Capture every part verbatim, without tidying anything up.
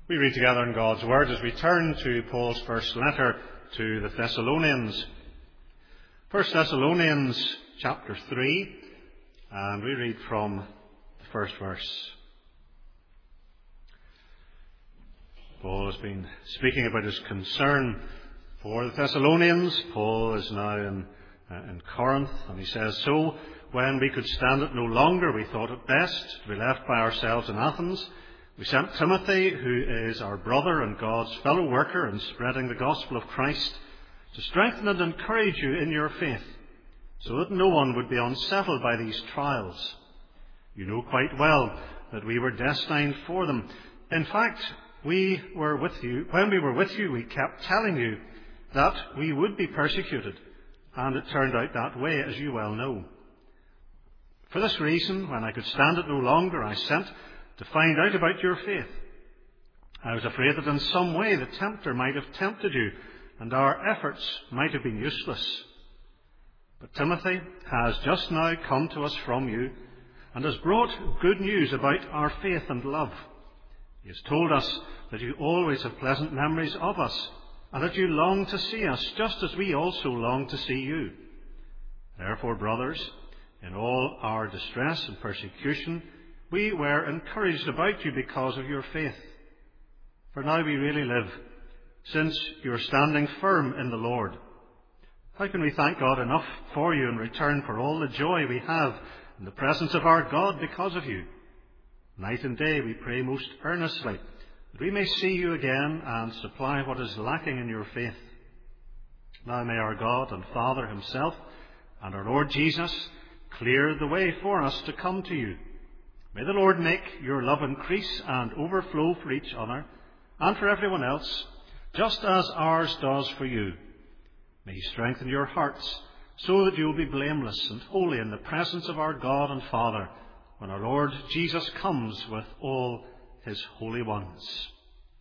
We read together in God's Word as we turn to Paul's first letter to the Thessalonians. First Thessalonians chapter three, and we read from the first verse. Paul has been speaking about his concern for the Thessalonians. Paul is now in, uh, in Corinth, and he says, So, when we could stand it no longer, we thought it best to be left by ourselves in Athens. We sent Timothy, who is our brother and God's fellow worker in spreading the gospel of Christ, to strengthen and encourage you in your faith, so that no one would be unsettled by these trials. You know quite well that we were destined for them. In fact, we were with you, when we were with you, we kept telling you that we would be persecuted, and it turned out that way, as you well know. For this reason, when I could stand it no longer, I sent to find out about your faith. I was afraid that in some way the tempter might have tempted you, and our efforts might have been useless. But Timothy has just now come to us from you, and has brought good news about our faith and love. He has told us that you always have pleasant memories of us, and that you long to see us, just as we also long to see you. Therefore, brothers, in all our distress and persecution, we were encouraged about you because of your faith. For now we really live, since you are standing firm in the Lord. How can we thank God enough for you in return for all the joy we have in the presence of our God because of you? Night and day we pray most earnestly that we may see you again and supply what is lacking in your faith. Now may our God and Father himself and our Lord Jesus clear the way for us to come to you. May the Lord make your love increase and overflow for each other and for everyone else, just as ours does for you. May he strengthen your hearts so that you will be blameless and holy in the presence of our God and Father when our Lord Jesus comes with all his holy ones.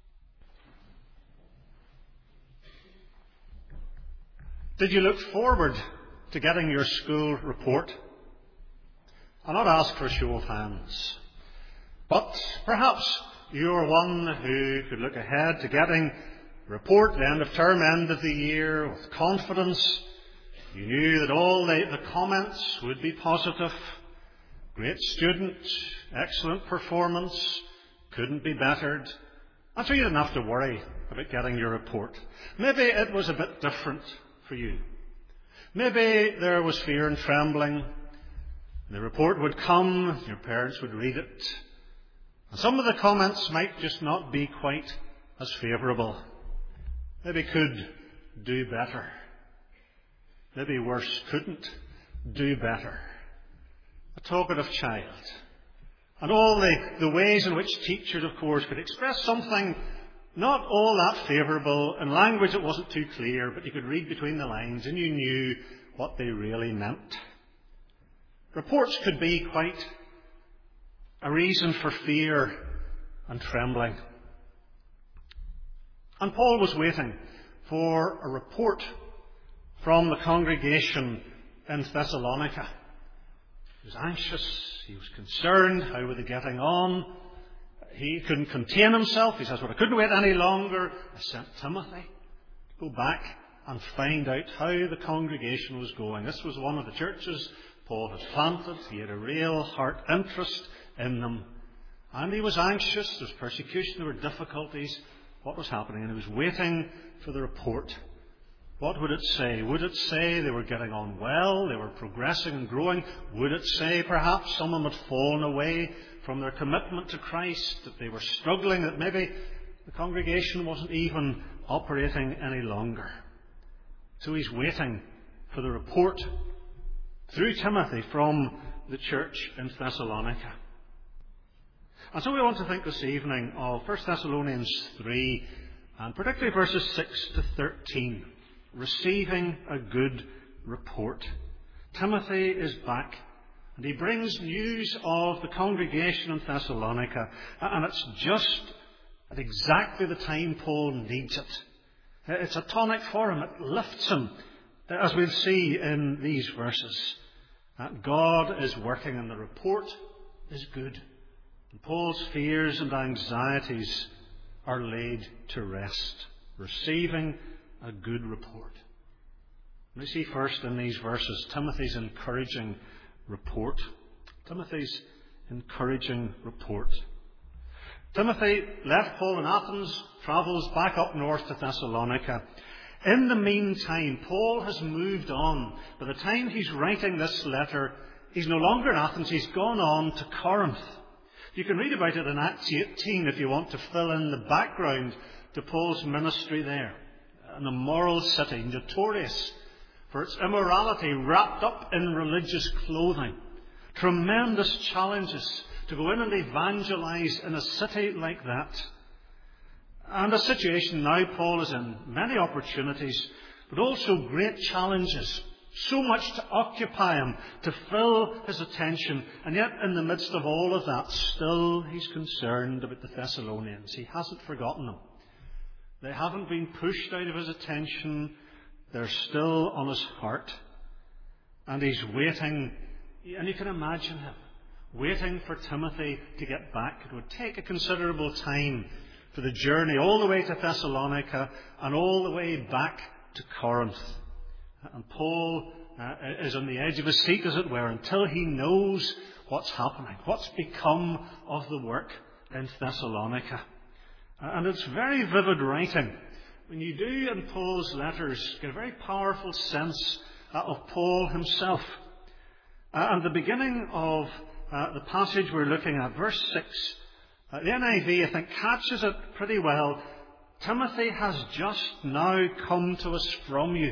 Did you look forward to getting your school report? I'll not ask for a show of hands, but perhaps you're one who could look ahead to getting a report at the end of term, end of the year, with confidence. You knew that all the, the comments would be positive. Great student, excellent performance, couldn't be bettered. And so you didn't have to worry about getting your report. Maybe it was a bit different for you. Maybe there was fear and trembling. The report would come, your parents would read it, and some of the comments might just not be quite as favourable. Maybe could do better. Maybe worse, couldn't do better. A talkative child. And all the, the ways in which teachers, of course, could express something not all that favourable in language that wasn't too clear, but you could read between the lines and you knew what they really meant. Reports could be quite a reason for fear and trembling. And Paul was waiting for a report from the congregation in Thessalonica. He was anxious, he was concerned, how were they getting on? He couldn't contain himself. He says, well, I couldn't wait any longer. I sent Timothy to go back and find out how the congregation was going. This was one of the churches Paul had planted. He had a real heart interest in them. And he was anxious. There was persecution, there were difficulties. What was happening? And he was waiting for the report. What would it say? Would it say they were getting on well, they were progressing and growing? Would it say perhaps some of them had fallen away from their commitment to Christ, that they were struggling, that maybe the congregation wasn't even operating any longer? So he's waiting for the report through Timothy from the church in Thessalonica. And so we want to think this evening of First Thessalonians three, and particularly verses six to thirteen. Receiving a good report. Timothy is back, and he brings news of the congregation in Thessalonica, and it's just at exactly the time Paul needs it. It's a tonic for him. It lifts him, as we'll see in these verses. That God is working, and the report is good. And Paul's fears and anxieties are laid to rest, receiving a good report. We see first in these verses Timothy's encouraging report. Timothy's encouraging report. Timothy left Paul in Athens, travels back up north to Thessalonica. In the meantime, Paul has moved on. By the time he's writing this letter, he's no longer in Athens, he's gone on to Corinth. You can read about it in Acts eighteen if you want to fill in the background to Paul's ministry there. An immoral city, notorious for its immorality, wrapped up in religious clothing. Tremendous challenges to go in and evangelize in a city like that. And a situation now Paul is in, many opportunities, but also great challenges. So much to occupy him, to fill his attention. And yet in the midst of all of that, still he's concerned about the Thessalonians. He hasn't forgotten them. They haven't been pushed out of his attention. They're still on his heart. And he's waiting, and you can imagine him, waiting for Timothy to get back. It would take a considerable time for the journey all the way to Thessalonica and all the way back to Corinth. And Paul uh, is on the edge of his seat, as it were, until he knows what's happening, what's become of the work in Thessalonica. And it's very vivid writing. When you do in Paul's letters, get a very powerful sense uh, of Paul himself. Uh, and the beginning of uh, the passage we're looking at, verse six, uh, the N I V, I think, catches it pretty well. Timothy has just now come to us from you.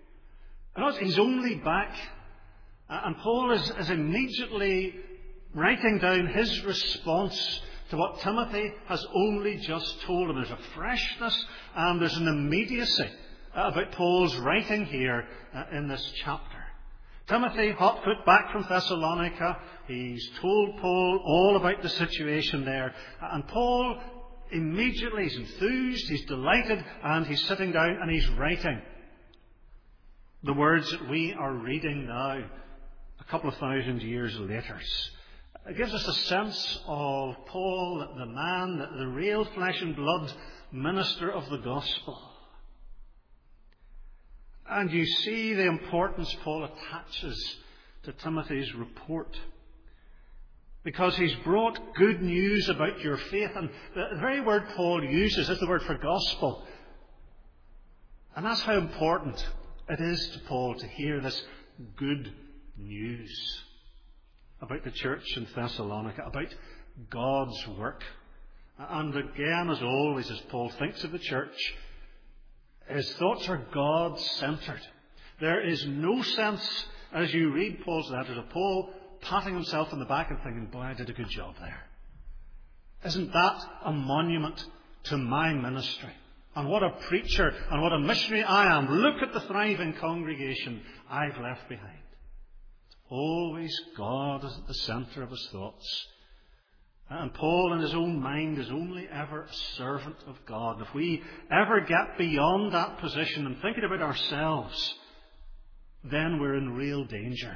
And he's only back. Uh, and Paul is, is immediately writing down his response to what Timothy has only just told him. There's a freshness and there's an immediacy about Paul's writing here uh, in this chapter. Timothy, hot foot back from Thessalonica, he's told Paul all about the situation there. And Paul immediately is enthused, he's delighted, and he's sitting down and he's writing the words that we are reading now, a couple of thousand years later. It gives us a sense of Paul, the man, the real flesh and blood minister of the gospel. And you see the importance Paul attaches to Timothy's report. Because he's brought good news about your faith. And the very word Paul uses is the word for gospel. And that's how important it is to Paul to hear this good news about the church in Thessalonica, about God's work. And again, as always, as Paul thinks of the church, his thoughts are God-centered. There is no sense, as you read Paul's letters, of Paul patting himself on the back and thinking, boy, I did a good job there. Isn't that a monument to my ministry? And what a preacher and what a missionary I am. Look at the thriving congregation I've left behind. Always God is at the centre of his thoughts. And Paul in his own mind is only ever a servant of God. And if we ever get beyond that position and thinking about ourselves, then we're in real danger.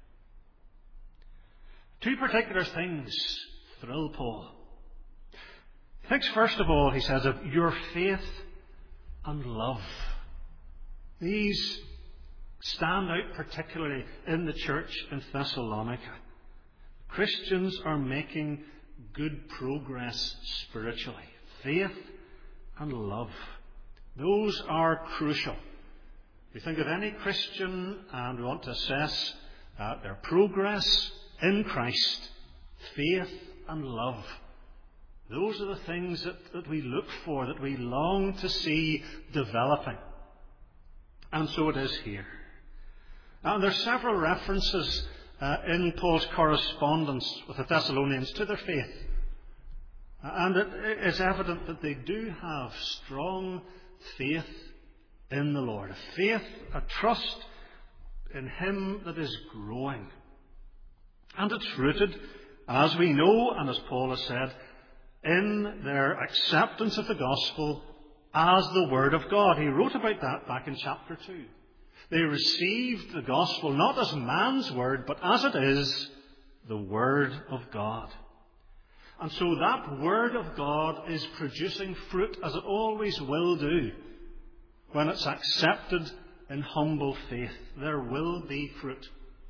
Two particular things thrill Paul. He thinks first of all, he says, of your faith and love. These stand out particularly in the church in Thessalonica. Christians are making good progress spiritually. Faith and love. Those are crucial. We think of any Christian and we want to assess uh, their progress in Christ. Faith and love. Those are the things that, that we look for, that we long to see developing. And so it is here. And there are several references uh, in Paul's correspondence with the Thessalonians to their faith. And it is evident that they do have strong faith in the Lord. A faith, a trust in Him that is growing. And it's rooted, as we know, and as Paul has said, in their acceptance of the gospel as the Word of God. He wrote about that back in chapter two. They received the gospel not as man's word, but as it is, the Word of God. And so that Word of God is producing fruit, as it always will do. When it's accepted in humble faith, there will be fruit.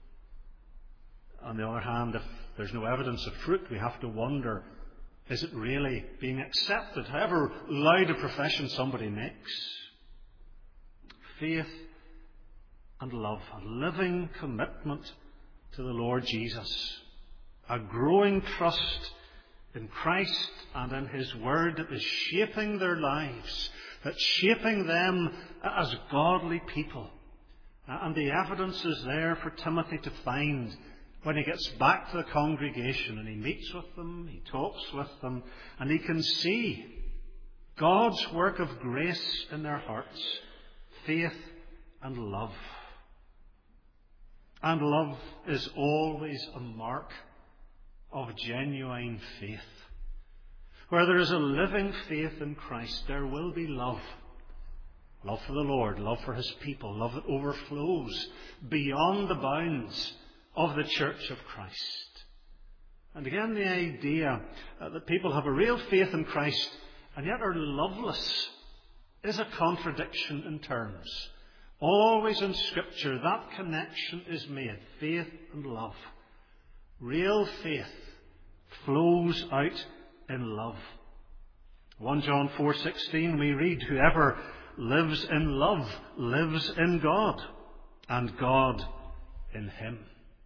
On the other hand, if there's no evidence of fruit, we have to wonder, is it really being accepted, however loud a profession somebody makes? Faith and love, a living commitment to the Lord Jesus, a growing trust in Christ and in His Word that is shaping their lives, that's shaping them as godly people. And the evidence is there for Timothy to find when he gets back to the congregation and he meets with them, he talks with them, and he can see God's work of grace in their hearts, faith and love. And love is always a mark of genuine faith. Where there is a living faith in Christ, there will be love. Love for the Lord, love for His people, love that overflows beyond the bounds of the Church of Christ. And again, the idea that people have a real faith in Christ and yet are loveless is a contradiction in terms. Always in Scripture, that connection is made, faith and love. Real faith flows out in love. First John four sixteen, we read, whoever lives in love lives in God, and God in him.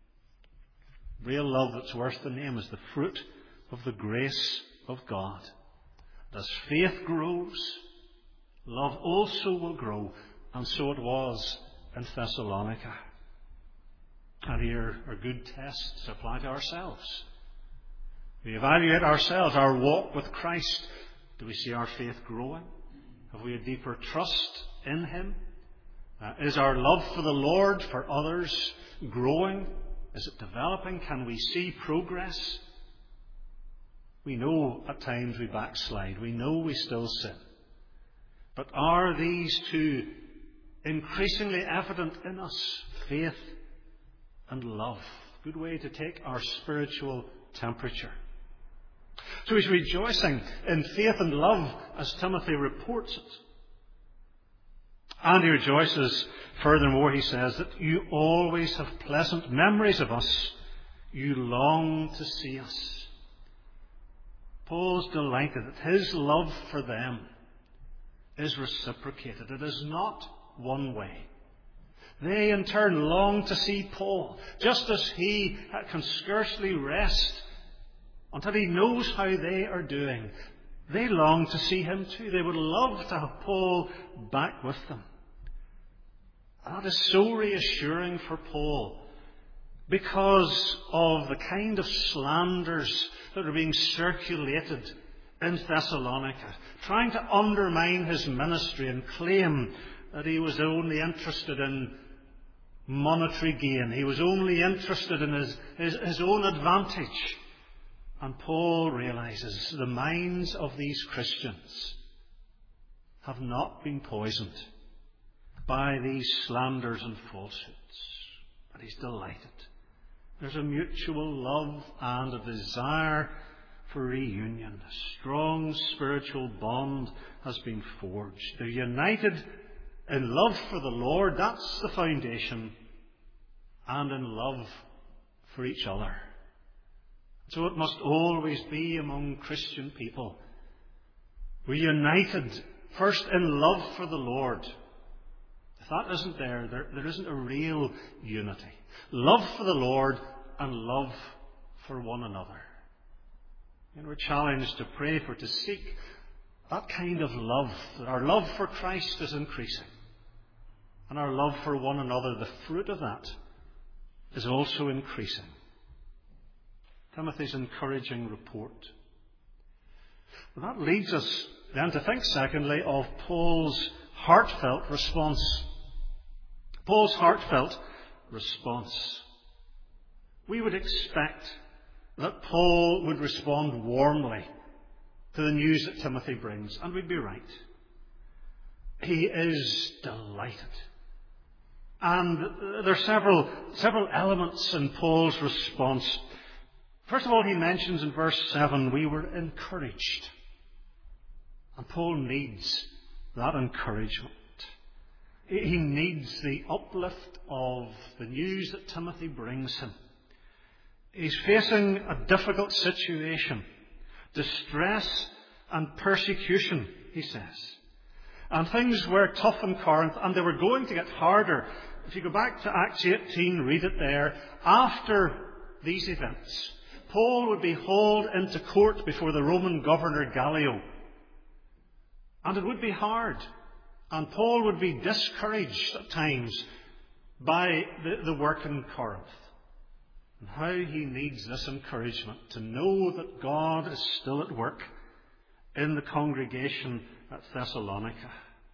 Real love that's worth the name is the fruit of the grace of God. As faith grows, love also will grow, and so it was in Thessalonica. And here are good tests to apply to ourselves. We evaluate ourselves, our walk with Christ. Do we see our faith growing? Have we a deeper trust in Him? Uh, is our love for the Lord, for others, growing? Is it developing? Can we see progress? We know at times we backslide. We know we still sin. But are these two increasingly evident in us? Faith and love. Good way to take our spiritual temperature. So he's rejoicing in faith and love as Timothy reports it. And he rejoices furthermore, he says, that you always have pleasant memories of us. You long to see us. Paul's delighted that his love for them is reciprocated. It is not one way. They in turn long to see Paul, just as he can scarcely rest until he knows how they are doing. They long to see him too. They would love to have Paul back with them. That is so reassuring for Paul because of the kind of slanders that are being circulated in Thessalonica, trying to undermine his ministry and claim that he was only interested in monetary gain. He was only interested in his, his, his own advantage. And Paul realizes the minds of these Christians have not been poisoned by these slanders and falsehoods. But he's delighted. There's a mutual love and a desire for reunion. A strong spiritual bond has been forged. They're united in love for the Lord. That's the foundation. And in love for each other. So it must always be among Christian people. We're united first in love for the Lord. If that isn't there, there, there isn't a real unity. Love for the Lord and love for one another. And we're challenged to pray for, to seek that kind of love. That our love for Christ is increasing. And our love for one another, the fruit of that, is also increasing. Timothy's encouraging report. Well, that leads us then to think, secondly, of Paul's heartfelt response. Paul's heartfelt response. We would expect that Paul would respond warmly to the news that Timothy brings, and we'd be right. He is delighted. And there are several, several elements in Paul's response. First of all, he mentions in verse seven, we were encouraged. And Paul needs that encouragement. He needs the uplift of the news that Timothy brings him. He's facing a difficult situation, distress and persecution, he says. And things were tough in Corinth, and they were going to get harder. If you go back to Acts eighteen, read it there. After these events, Paul would be hauled into court before the Roman governor Gallio. And it would be hard. And Paul would be discouraged at times by the, the work in Corinth. And how he needs this encouragement to know that God is still at work in the congregation at Thessalonica.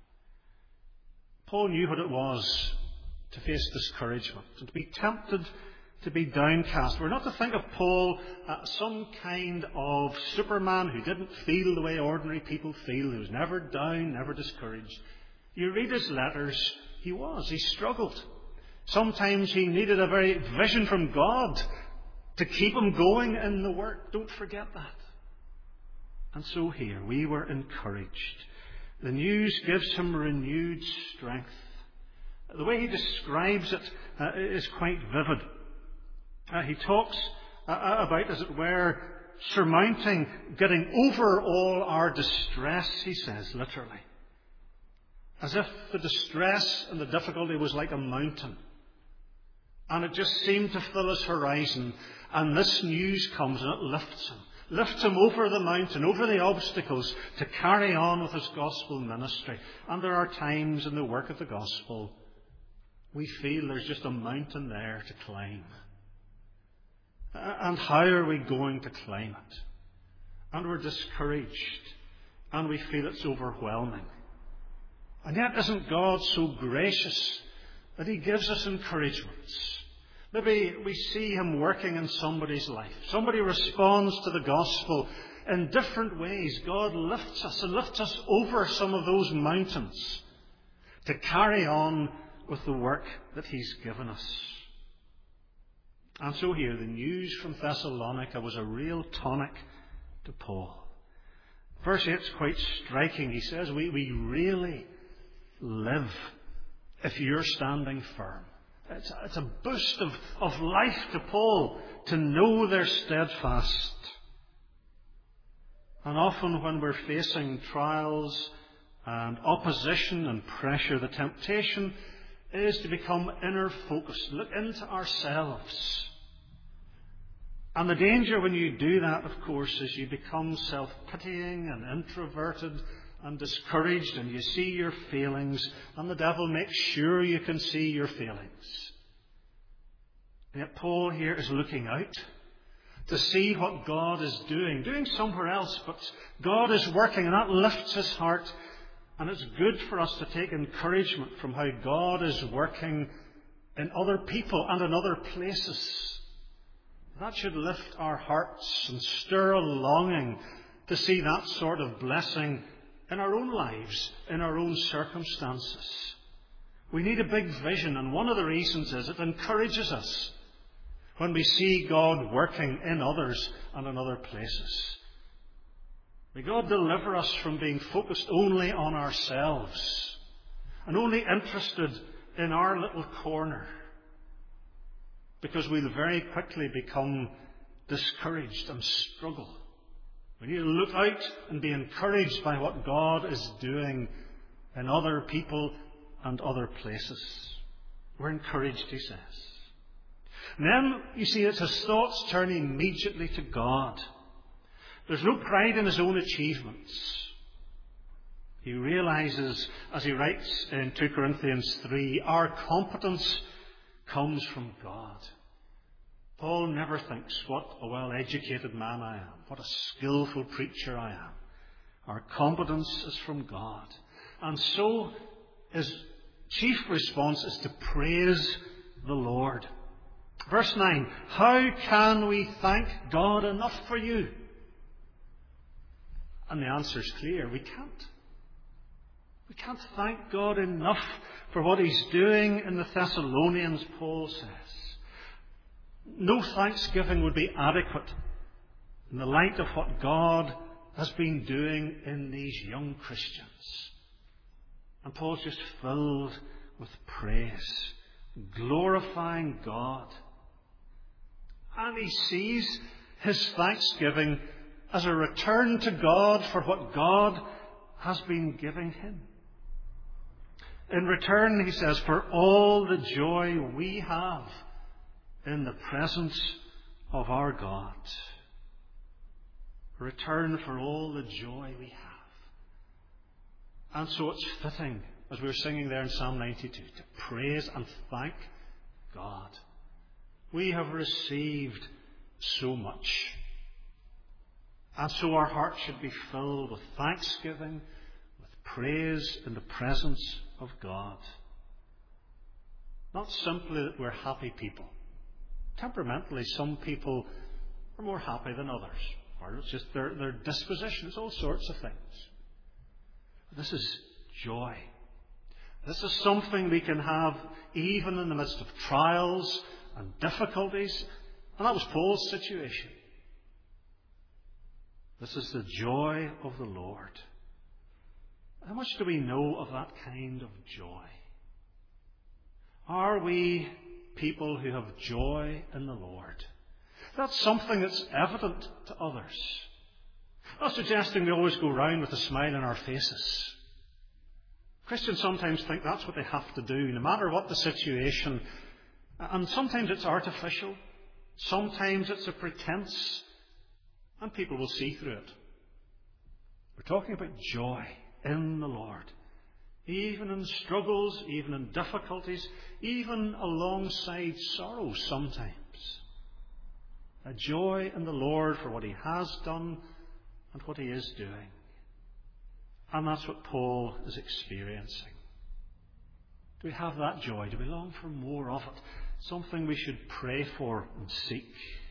Paul knew what it was to face discouragement and to be tempted to be downcast. We're not to think of Paul as some kind of Superman who didn't feel the way ordinary people feel, who was never down, never discouraged. You read his letters, he was. He struggled. Sometimes he needed a very vision from God to keep him going in the work. Don't forget that. And so here, we were encouraged. The news gives him renewed strength. The way he describes it uh, is quite vivid. Uh, he talks uh, about, as it were, surmounting, getting over all our distress, he says, literally. As if the distress and the difficulty was like a mountain. And it just seemed to fill his horizon. And this news comes and it lifts him. Lifts him over the mountain, over the obstacles, to carry on with his gospel ministry. And there are times in the work of the gospel we feel there's just a mountain there to climb. And how are we going to climb it? And we're discouraged. And we feel it's overwhelming. And yet isn't God so gracious that he gives us encouragements? Maybe we see him working in somebody's life. Somebody responds to the gospel in different ways. God lifts us and lifts us over some of those mountains to carry on with the work that he's given us. And so here, the news from Thessalonica was a real tonic to Paul. Verse eight is quite striking. He says, we, we really live if you're standing firm. It's a, it's a boost of, of life to Paul to know they're steadfast. And often when we're facing trials and opposition and pressure, the temptation is to become inner focused, look into ourselves. And the danger when you do that, of course, is you become self-pitying and introverted and discouraged, and you see your feelings, and the devil makes sure you can see your feelings. And yet Paul here is looking out to see what God is doing, doing somewhere else, but God is working, and that lifts his heart. And it's good for us to take encouragement from how God is working in other people and in other places. That should lift our hearts and stir a longing to see that sort of blessing in our own lives, in our own circumstances. We need a big vision, and one of the reasons is it encourages us when we see God working in others and in other places. May God deliver us from being focused only on ourselves and only interested in our little corner, because we'll very quickly become discouraged and struggle. We need to look out and be encouraged by what God is doing in other people and other places. We're encouraged, he says. And then, you see, it's his thoughts turn immediately to God. There's no pride in his own achievements. He realizes, as he writes in two Corinthians three, our competence comes from God. Paul never thinks, what a well-educated man I am, what a skillful preacher I am. Our competence is from God. And so his chief response is to praise the Lord. Verse nine, how can we thank God enough for you? And the answer is clear, we can't. We can't thank God enough for what he's doing in the Thessalonians, Paul says. No thanksgiving would be adequate in the light of what God has been doing in these young Christians. And Paul's just filled with praise, glorifying God. And he sees his thanksgiving as a return to God for what God has been giving him. In return, he says, for all the joy we have in the presence of our God. Return for all the joy we have. And so it's fitting, as we were singing there in Psalm ninety-two, to praise and thank God. We have received so much. And so our hearts should be filled with thanksgiving, with praise in the presence of God. Not simply that we're happy people. Temperamentally, some people are more happy than others. Or it's just their, their dispositions, all sorts of things. This is joy. This is something we can have even in the midst of trials and difficulties. And that was Paul's situation. This is the joy of the Lord. How much do we know of that kind of joy? Are we people who have joy in the Lord? That's something that's evident to others. I'm not suggesting we always go round with a smile on our faces. Christians sometimes think that's what they have to do, no matter what the situation. And sometimes it's artificial. Sometimes it's a pretense. And people will see through it. We're talking about joy in the Lord. Even in struggles, even in difficulties, even alongside sorrow sometimes. A joy in the Lord for what he has done and what he is doing. And that's what Paul is experiencing. Do we have that joy? Do we long for more of it? Something we should pray for and seek.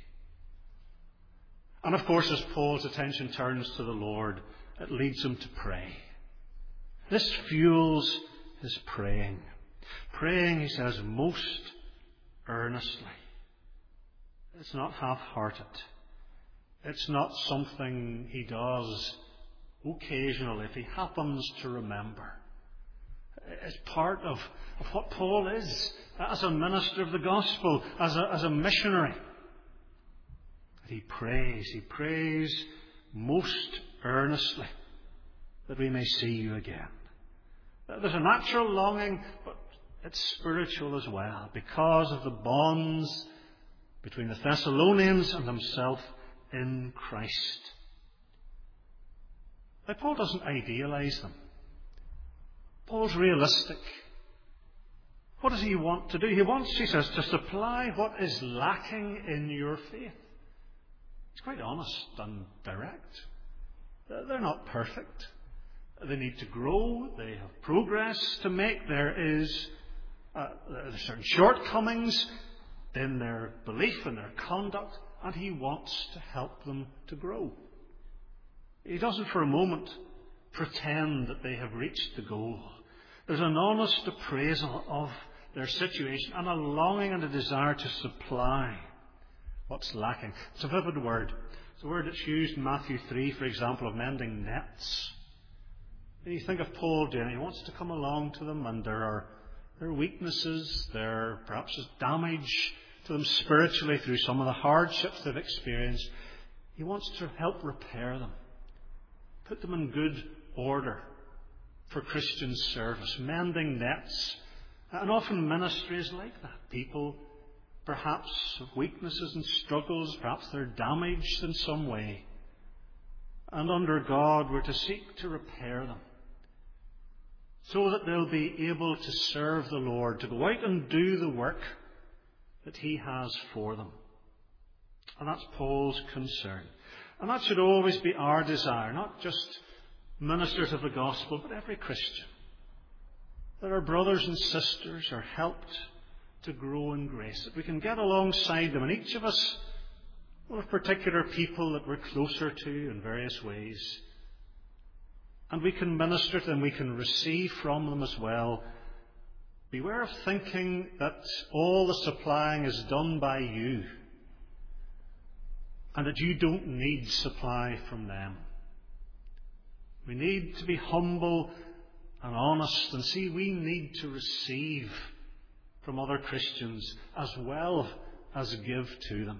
And of course, as Paul's attention turns to the Lord, it leads him to pray. This fuels his praying. Praying, he says, most earnestly. It's not half-hearted. It's not something he does occasionally if he happens to remember. It's part of, of what Paul is as a minister of the gospel, as a, as a missionary. He prays, he prays most earnestly that we may see you again. There's a natural longing, but it's spiritual as well, because of the bonds between the Thessalonians and himself in Christ. Now, Paul doesn't idealize them. Paul's realistic. What does he want to do? He wants, he says, to supply what is lacking in your faith. He's quite honest and direct. They're not perfect. They need to grow. They have progress to make. There is uh, there are certain shortcomings in their belief and their conduct, and he wants to help them to grow. He doesn't for a moment pretend that they have reached the goal. There's an honest appraisal of their situation and a longing and a desire to supply what's lacking. It's a vivid word. It's a word that's used in Matthew three, for example, of mending nets. And you think of Paul doing it. He wants to come along to them, and there are their weaknesses, there perhaps is damage to them spiritually through some of the hardships they've experienced. He wants to help repair them, put them in good order for Christian service, mending nets. And often ministry is like that. People perhaps have weaknesses and struggles, perhaps they're damaged in some way. And under God, we're to seek to repair them, so that they'll be able to serve the Lord, to go out and do the work that he has for them. And that's Paul's concern. And that should always be our desire, not just ministers of the gospel, but every Christian. That our brothers and sisters are helped to grow in grace, that we can get alongside them, and each of us will have particular people that we're closer to in various ways. And we can minister to them, we can receive from them as well. Beware of thinking that all the supplying is done by you, and that you don't need supply from them. We need to be humble and honest and see we need to receive from other Christians as well as give to them.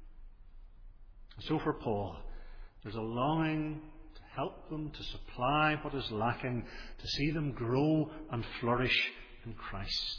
So for Paul, there's a longing to help them, to supply what is lacking, to see them grow and flourish in Christ.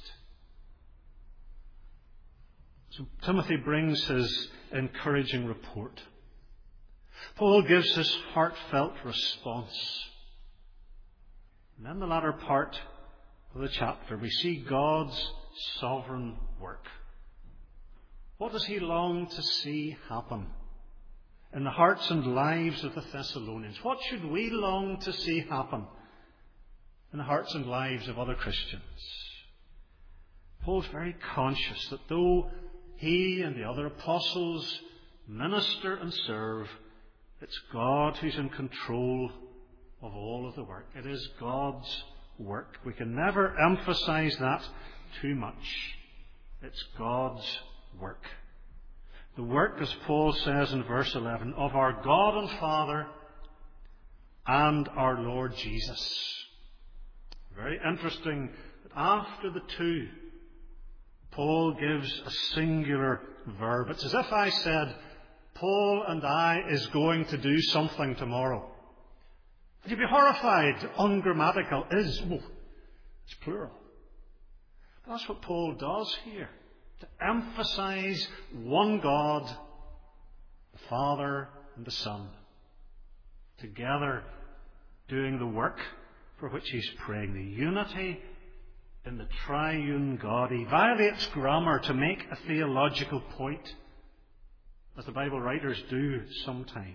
So Timothy brings his encouraging report. Paul gives his heartfelt response. And in the latter part of the chapter, we see God's sovereign work. What does he long to see happen in the hearts and lives of the Thessalonians? What should we long to see happen in the hearts and lives of other Christians? Paul's very conscious that though he and the other apostles minister and serve, it's God who's in control of all of the work. It is God's work. We can never emphasize that too much. It's God's work. The work, as Paul says in verse eleven, of our God and Father and our Lord Jesus. Very interesting that after the two, Paul gives a singular verb. It's as if I said, Paul and I is going to do something tomorrow. And you'd be horrified. Ungrammatical is, oh, it's plural. But that's what Paul does here. To emphasize one God, the Father and the Son, together doing the work for which he's praying. The unity in the triune God. He violates grammar to make a theological point, as the Bible writers do sometimes.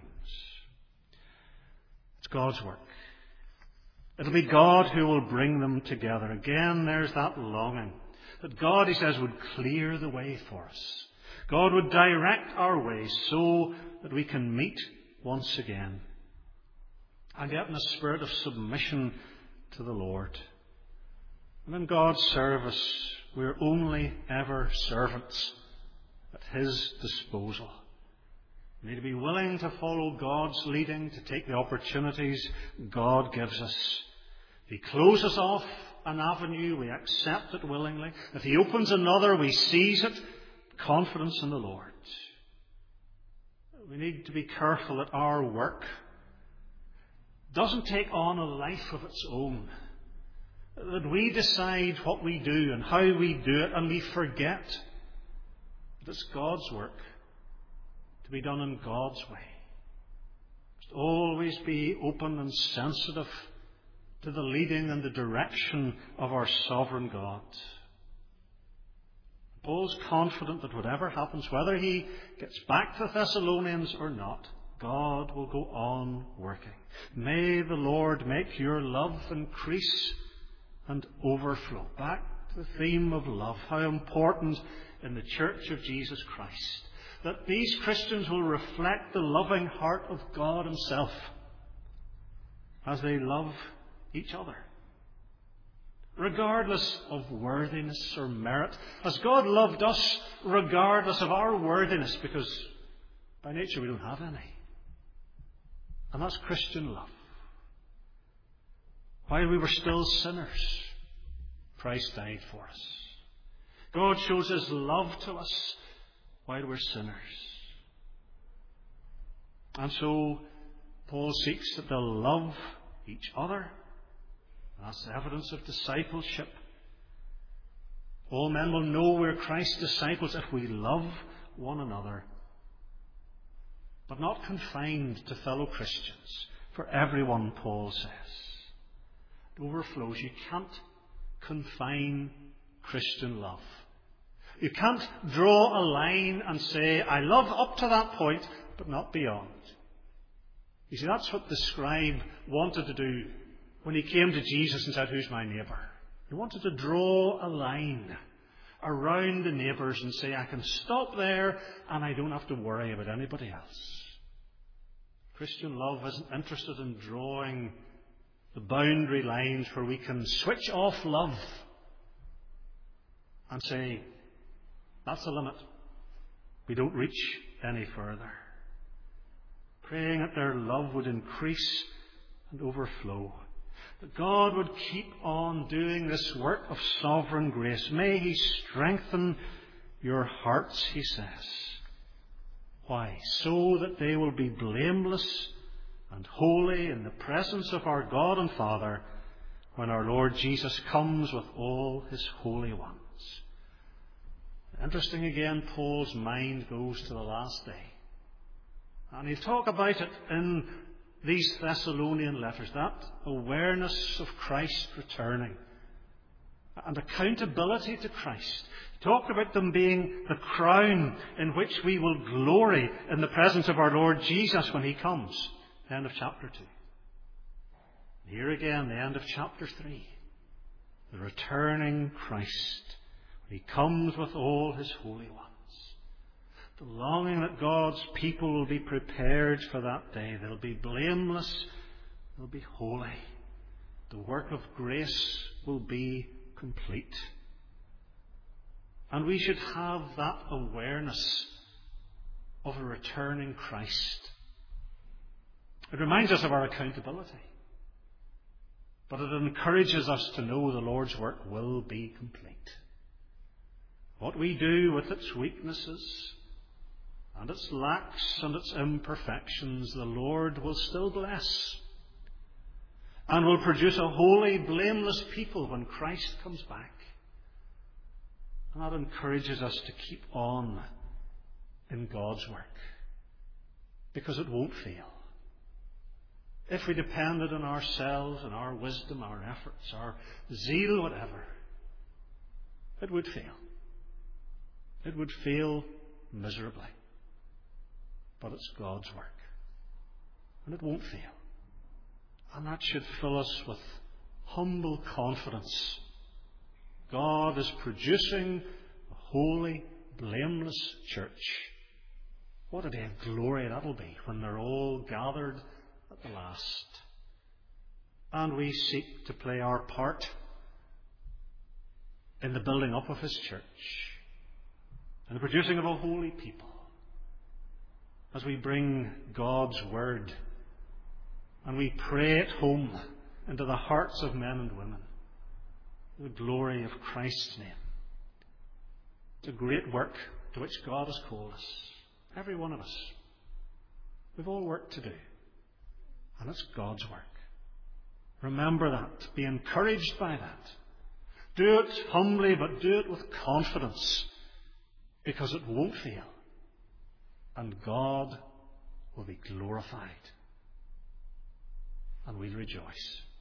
It's God's work. It'll be God who will bring them together. Again, there's that longing that God, he says, would clear the way for us. God would direct our ways so that we can meet once again. And yet in a spirit of submission to the Lord. And in God's service, we're only ever servants at his disposal. We need to be willing to follow God's leading, to take the opportunities God gives us. If he closes off an avenue, we accept it willingly. If he opens another, we seize it. Confidence in the Lord. We need to be careful that our work doesn't take on a life of its own. That we decide what we do and how we do it, and we forget that it's God's work to be done in God's way. Must always be open and sensitive to the leading and the direction of our sovereign God. Paul's confident that whatever happens, whether he gets back to the Thessalonians or not, God will go on working. May the Lord make your love increase and overflow. Back to the theme of love. How important in the Church of Jesus Christ that these Christians will reflect the loving heart of God himself as they love each other, regardless of worthiness or merit, as God loved us regardless of our worthiness, because by nature we don't have any. And that's Christian love. While we were still sinners, Christ died for us. God shows his love to us while we're sinners. And so Paul seeks that they'll love each other. That's the evidence of discipleship. All men will know we're Christ's disciples if we love one another. But not confined to fellow Christians. For everyone, Paul says. It overflows. You can't confine Christian love. You can't draw a line and say, I love up to that point, but not beyond. You see, that's what the scribe wanted to do when he came to Jesus and said, who's my neighbour? He wanted to draw a line around the neighbours and say, I can stop there and I don't have to worry about anybody else. Christian love isn't interested in drawing the boundary lines where we can switch off love and say, that's the limit. We don't reach any further. praying that their love would increase and overflow, that God would keep on doing this work of sovereign grace. May He strengthen your hearts, he says. Why? So that they will be blameless and holy in the presence of our God and Father when our Lord Jesus comes with all His holy ones. Interesting again, Paul's mind goes to the last day. And he'll talk about it in these Thessalonian letters, that awareness of Christ returning and accountability to Christ. He talked about them being the crown in which we will glory in the presence of our Lord Jesus when He comes. End of chapter two. Here again, the end of chapter three. The returning Christ. He comes with all His holy ones. The longing that God's people will be prepared for that day. They'll be blameless. They'll be holy. The work of grace will be complete. And we should have that awareness of a returning Christ. It reminds us of our accountability. But it encourages us to know the Lord's work will be complete. What we do with its weaknesses and its lacks and its imperfections, the Lord will still bless and will produce a holy, blameless people when Christ comes back. And that encourages us to keep on in God's work, because it won't fail. If we depended on ourselves and our wisdom, our efforts, our zeal, whatever, it would fail. It would fail miserably. But it's God's work. And it won't fail. And that should fill us with humble confidence. God is producing a holy, blameless church. What a day of glory that'll be when they're all gathered at the last. And we seek to play our part in the building up of His church and the producing of a holy people as we bring God's Word and we pray it home into the hearts of men and women, the glory of Christ's name. It's a great work to which God has called us, every one of us. We've all work to do, and it's God's work. Remember that. Be encouraged by that. Do it humbly, but do it with confidence, because it won't fail, and God will be glorified, and we'll rejoice.